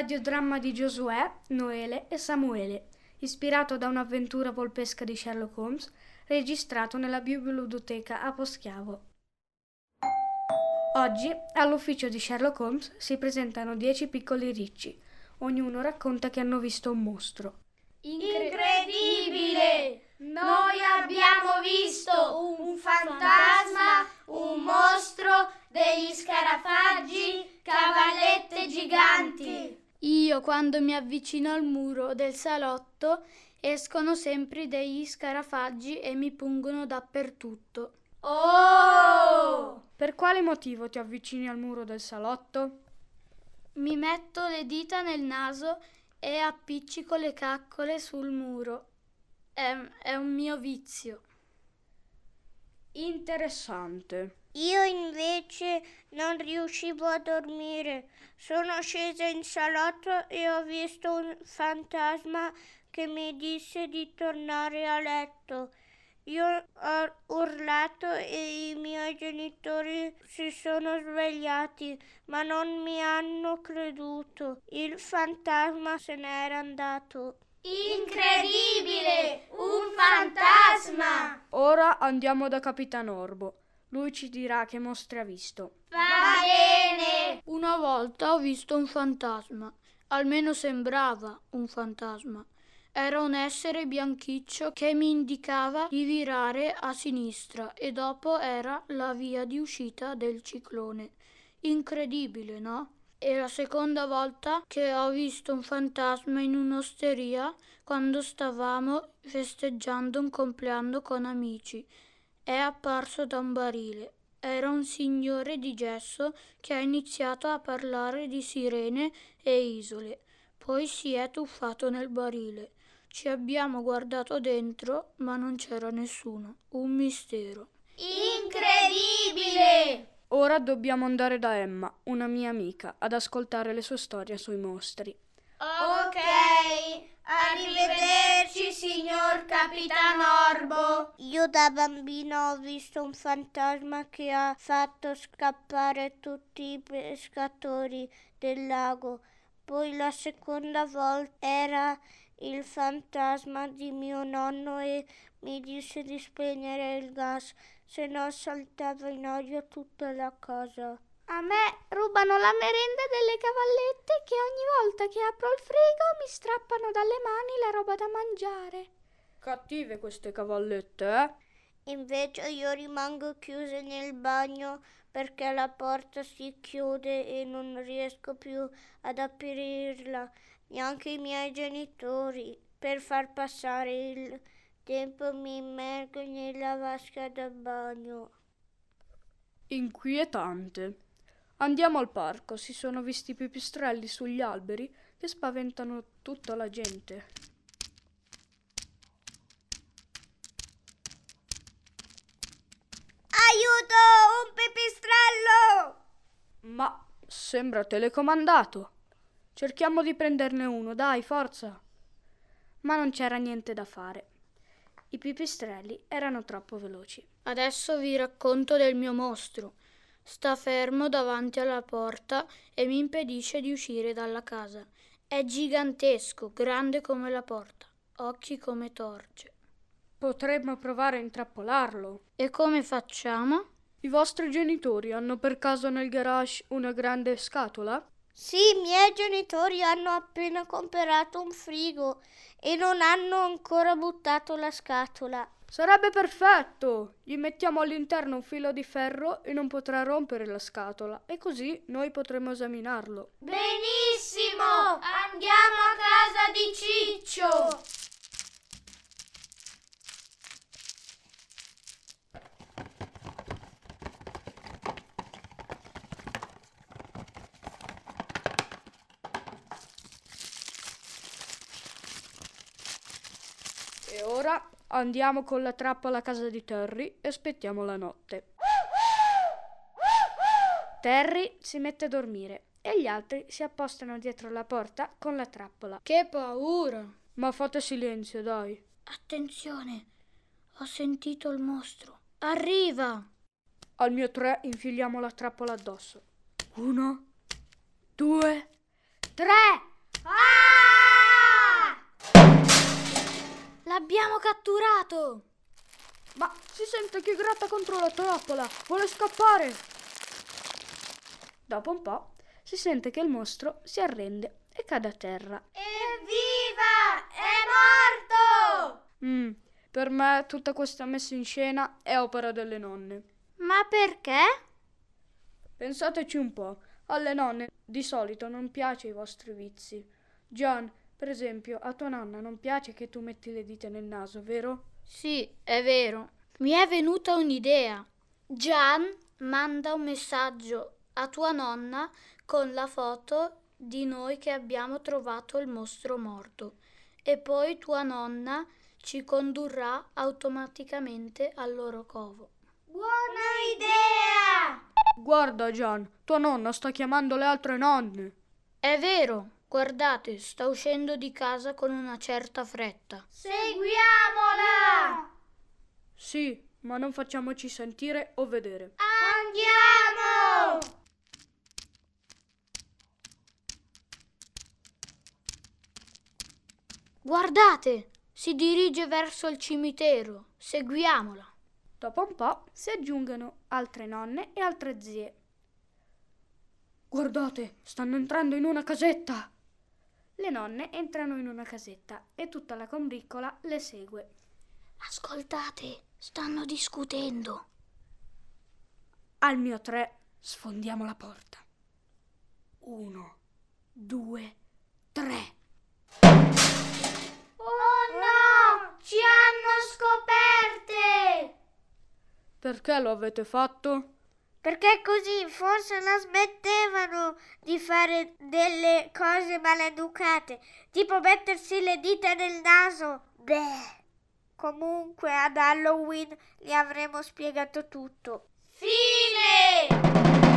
radiodramma di Giosuè, Noele e Samuele, ispirato da un'avventura volpesca di Sherlock Holmes, registrato nella Biblioteca a Poschiavo. Oggi, all'ufficio di Sherlock Holmes, si presentano 10 piccoli ricci. Ognuno racconta che hanno visto un mostro. Incredibile! Noi abbiamo visto un fantasma, un mostro, degli scarafaggi, cavallette giganti. Io, quando mi avvicino al muro del salotto, escono sempre degli scarafaggi e mi pungono dappertutto. Oh! Per quale motivo ti avvicini al muro del salotto? Mi metto le dita nel naso e appiccico le caccole sul muro. È un mio vizio. Interessante. Io invece non riuscivo a dormire. Sono scesa in salotto e ho visto un fantasma che mi disse di tornare a letto. Io ho urlato e i miei genitori si sono svegliati, ma non mi hanno creduto. Il fantasma se n'era andato. Incredibile! Un fantasma! Ora andiamo da Capitan Orbo. Lui ci dirà che mostri ha visto. Va bene! Una volta ho visto un fantasma, almeno sembrava un fantasma. Era un essere bianchiccio che mi indicava di virare a sinistra e dopo era la via di uscita del ciclone. Incredibile, no? È la seconda volta che ho visto un fantasma in un'osteria quando stavamo festeggiando un compleanno con amici. È apparso da un barile. Era un signore di gesso che ha iniziato a parlare di sirene e isole. Poi si è tuffato nel barile. Ci abbiamo guardato dentro, ma non c'era nessuno. Un mistero. Incredibile! Ora dobbiamo andare da Emma, una mia amica, ad ascoltare le sue storie sui mostri. Ok, arrivederci signor Capitan Orbo. Io da bambino ho visto un fantasma che ha fatto scappare tutti i pescatori del lago. Poi la seconda volta era il fantasma di mio nonno e mi disse di spegnere il gas, se no saltava in aria tutta la casa. A me rubano la merenda delle cavallette che ogni volta che apro il frigo mi strappano dalle mani la roba da mangiare. Cattive queste cavallette, eh? Invece io rimango chiusa nel bagno perché la porta si chiude e non riesco più ad aprirla, neanche i miei genitori. Per far passare il tempo mi immergo nella vasca da bagno. Inquietante. Andiamo al parco, si sono visti pipistrelli sugli alberi che spaventano tutta la gente. Aiuto, un pipistrello! Ma sembra telecomandato. Cerchiamo di prenderne uno, dai, forza. Ma non c'era niente da fare. I pipistrelli erano troppo veloci. Adesso vi racconto del mio mostro. Sta fermo davanti alla porta e mi impedisce di uscire dalla casa. È gigantesco, grande come la porta, occhi come torce. Potremmo provare a intrappolarlo. E come facciamo? I vostri genitori hanno per caso nel garage una grande scatola? Sì, i miei genitori hanno appena comprato un frigo e non hanno ancora buttato la scatola. Sarebbe perfetto! Gli mettiamo all'interno un filo di ferro e non potrà rompere la scatola e così noi potremo esaminarlo. Benissimo! Andiamo a casa di Ciccio! E ora andiamo con la trappola a casa di Terry e aspettiamo la notte. Terry si mette a dormire e gli altri si appostano dietro la porta con la trappola. Che paura! Ma fate silenzio, dai. Attenzione, ho sentito il mostro. Arriva! Al mio 3 infiliamo la trappola addosso. 1, 2, 3! L'abbiamo catturato! Ma si sente che gratta contro la trappola, vuole scappare. Dopo un po' si sente che il mostro si arrende e cade a terra. Evviva! È morto! Per me tutta questa messa in scena è opera delle nonne. Ma perché? Pensateci un po', alle nonne di solito non piace i vostri vizi. John, per esempio, a tua nonna non piace che tu metti le dita nel naso, vero? Sì, è vero. Mi è venuta un'idea. Gian manda un messaggio a tua nonna con la foto di noi che abbiamo trovato il mostro morto e poi tua nonna ci condurrà automaticamente al loro covo. Buona idea! Guarda, John, tua nonna sta chiamando le altre nonne. È vero, guardate, sta uscendo di casa con una certa fretta. Seguiamola! Sì, ma non facciamoci sentire o vedere. Andiamo! Guardate, si dirige verso il cimitero. Seguiamola. Dopo un po' si aggiungono altre nonne e altre zie. Guardate, stanno entrando in una casetta. Le nonne entrano in una casetta e tutta la combriccola le segue. Ascoltate, stanno discutendo. Al mio 3 sfondiamo la porta. 1, 2, 3. Oh no! Ci hanno scoperte! Perché lo avete fatto? Perché così forse la smettevano di fare delle cose maleducate, tipo mettersi le dita nel naso. Beh. Comunque ad Halloween gli avremo spiegato tutto. Fine!